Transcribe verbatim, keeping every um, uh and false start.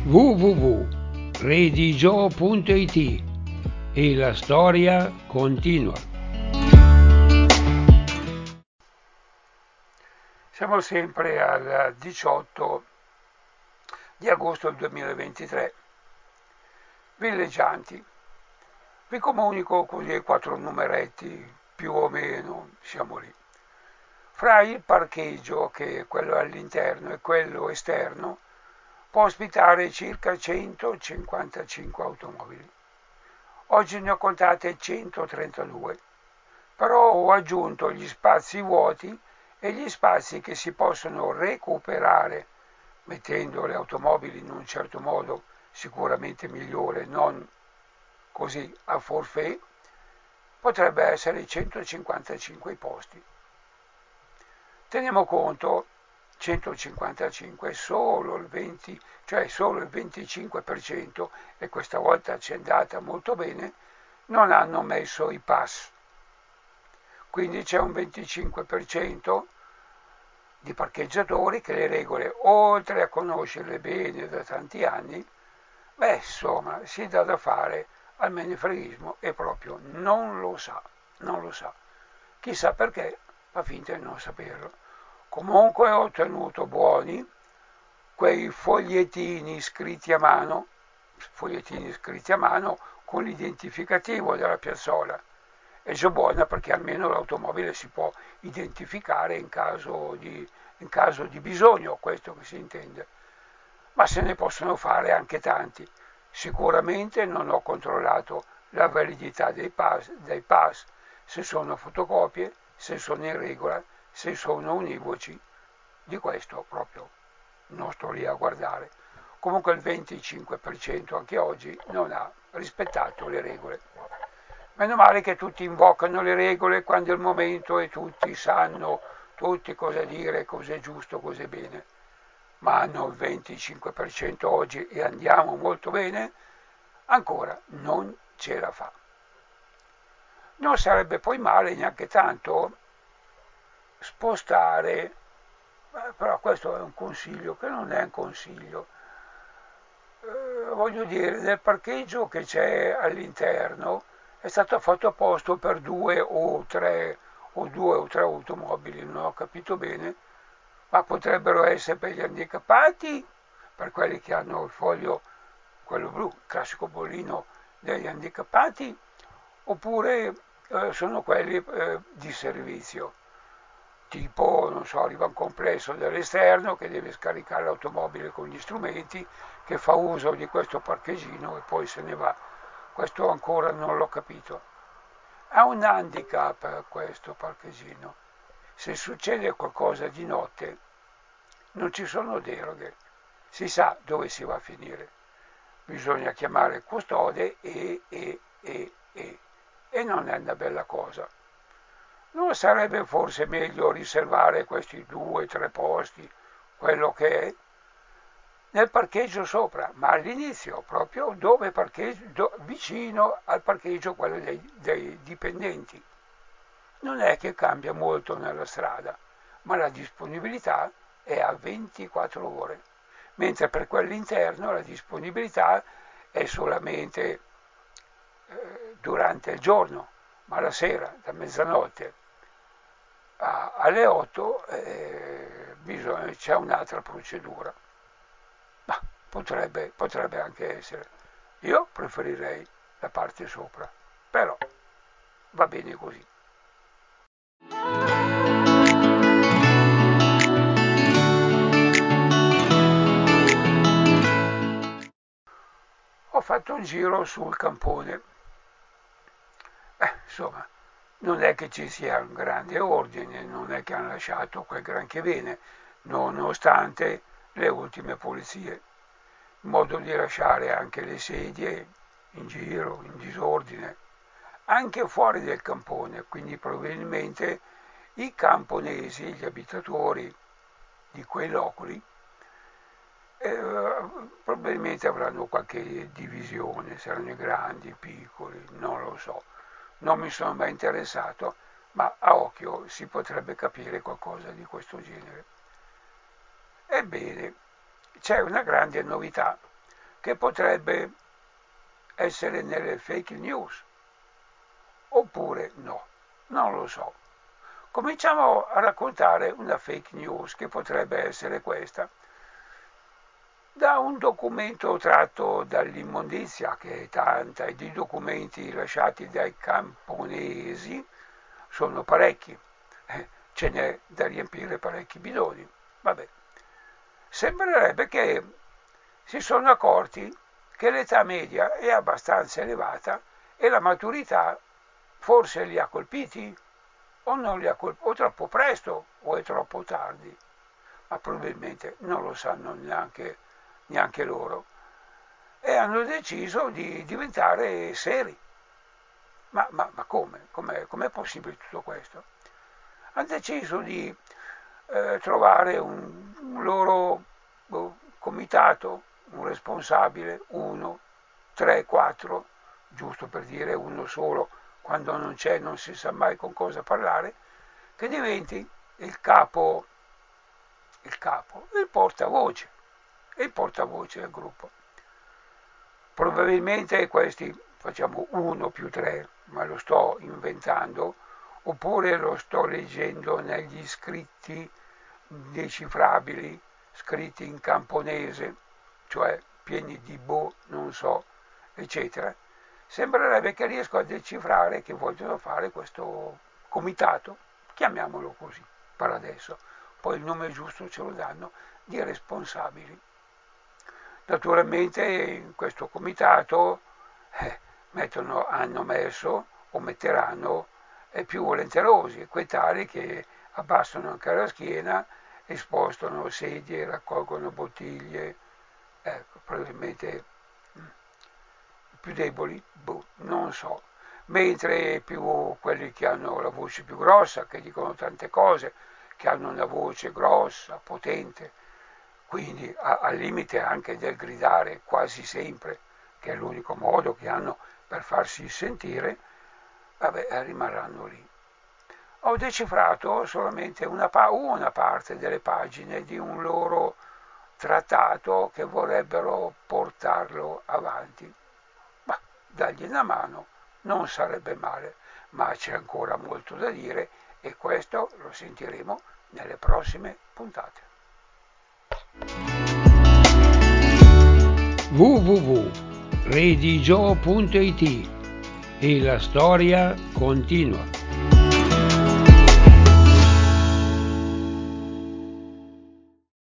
w w w punto redigio punto it e la storia continua. Siamo sempre al diciotto di agosto del duemilaventitré. Villeggianti. Vi comunico così quattro numeretti, più o meno, siamo lì. Fra il parcheggio, che è quello all'interno, e quello esterno, può ospitare circa centocinquantacinque automobili. Oggi ne ho contate centotrentadue, però ho aggiunto gli spazi vuoti e gli spazi che si possono recuperare, mettendo le automobili in un certo modo sicuramente migliore, non così a forfait, potrebbe essere centocinquantacinque i posti. Teniamo conto, centocinquantacinque, solo il venti, cioè solo il venticinque per cento, e questa volta ci è andata molto bene, non hanno messo i pass. Quindi c'è un venticinque per cento di parcheggiatori che le regole, oltre a conoscerle bene da tanti anni, beh, insomma, si dà da fare al menefreghismo e proprio non lo sa, non lo sa. Chissà perché, fa finta di non saperlo. Comunque ho ottenuto buoni quei fogliettini scritti a mano, fogliettini scritti a mano con l'identificativo della piazzola. È già buona perché almeno l'automobile si può identificare in caso di, in caso di bisogno, questo che si intende. Ma se ne possono fare anche tanti. Sicuramente non ho controllato la validità dei pass, dei pass, se sono fotocopie, se sono in regola, se sono univoci. Di questo proprio non sto lì a guardare. Comunque il venticinque per cento anche oggi non ha rispettato le regole. Meno male che tutti invocano le regole quando è il momento e tutti sanno tutti cosa dire, cosa è giusto, cosa è bene. Ma hanno il venticinque per cento oggi e andiamo molto bene, ancora non ce la fa. Non sarebbe poi male neanche tanto spostare, però questo è un consiglio che non è un consiglio, eh, voglio dire, nel parcheggio che c'è all'interno è stato fatto a posto per due o tre o due o tre automobili, non ho capito bene, ma potrebbero essere per gli handicappati, per quelli che hanno il foglio, quello blu, il classico bollino degli handicappati, oppure eh, sono quelli eh, di servizio, tipo, non so, arriva un complesso dall'esterno che deve scaricare l'automobile con gli strumenti, che fa uso di questo parcheggino e poi se ne va. Questo ancora non l'ho capito. Ha un handicap questo parcheggino. Se succede qualcosa di notte, non ci sono deroghe. Si sa dove si va a finire. Bisogna chiamare il custode e, e, e, e. E non è una bella cosa. Non sarebbe forse meglio riservare questi due o tre posti, quello che è, nel parcheggio sopra, ma all'inizio, proprio dove parcheggio, do, vicino al parcheggio quello dei, dei dipendenti. Non è che cambia molto nella strada, ma la disponibilità è a ventiquattro ore, mentre per quell'interno la disponibilità è solamente eh, durante il giorno, ma la sera, da mezzanotte a, alle otto, eh, bisogna, c'è un'altra procedura. Ma potrebbe, potrebbe anche essere. Io preferirei la parte sopra, però va bene così. Ho fatto un giro sul campone. Eh, insomma, non è che ci sia un grande ordine, non è che hanno lasciato quel granché bene, nonostante le ultime pulizie, in modo di lasciare anche le sedie in giro, in disordine, anche fuori del campone, quindi probabilmente i camponesi, gli abitatori di quei loculi, eh, probabilmente avranno qualche divisione, saranno grandi, piccoli, non lo so. Non mi sono mai interessato, ma a occhio si potrebbe capire qualcosa di questo genere. Ebbene, c'è una grande novità. che potrebbe essere nelle fake news, oppure no, non lo so. Cominciamo a raccontare una fake news che potrebbe essere questa. Da un documento tratto dall'immondizia, che è tanta, e di documenti lasciati dai camponesi sono parecchi, eh, ce n'è da riempire parecchi bidoni. Vabbè. Sembrerebbe che si sono accorti che l'età media è abbastanza elevata e la maturità forse li ha colpiti o non li ha colpiti, o troppo presto o è troppo tardi, ma probabilmente non lo sanno neanche neanche loro, e hanno deciso di diventare seri. Ma, ma, ma come? Com'è, com'è possibile tutto questo? Hanno deciso di eh, trovare un, un loro boh, comitato, un responsabile, uno, tre, quattro, giusto per dire uno solo, quando non c'è non si sa mai con cosa parlare, che diventi il capo, il capo, il portavoce e il portavoce del gruppo. Probabilmente questi facciamo uno più tre, ma lo sto inventando, oppure lo sto leggendo negli scritti decifrabili, scritti in camponese, cioè pieni di boh, non so, eccetera. Sembrerebbe che riesco a decifrare che vogliono fare questo comitato, chiamiamolo così per adesso, poi il nome giusto ce lo danno, di responsabili. Naturalmente in questo comitato eh, mettono, hanno messo o metteranno eh, più volenterosi, quei tali che abbassano anche la schiena e spostano sedie, raccolgono bottiglie, ecco, probabilmente mh, più deboli, boh, non so. Mentre più quelli che hanno la voce più grossa, che dicono tante cose, che hanno una voce grossa, potente, quindi al limite anche del gridare quasi sempre, che è l'unico modo che hanno per farsi sentire, vabbè, rimarranno lì. Ho decifrato solamente una, pa- una parte delle pagine di un loro trattato che vorrebbero portarlo avanti. Ma dargli una mano non sarebbe male, ma c'è ancora molto da dire e questo lo sentiremo nelle prossime puntate. w w w punto redigio punto it e la storia continua.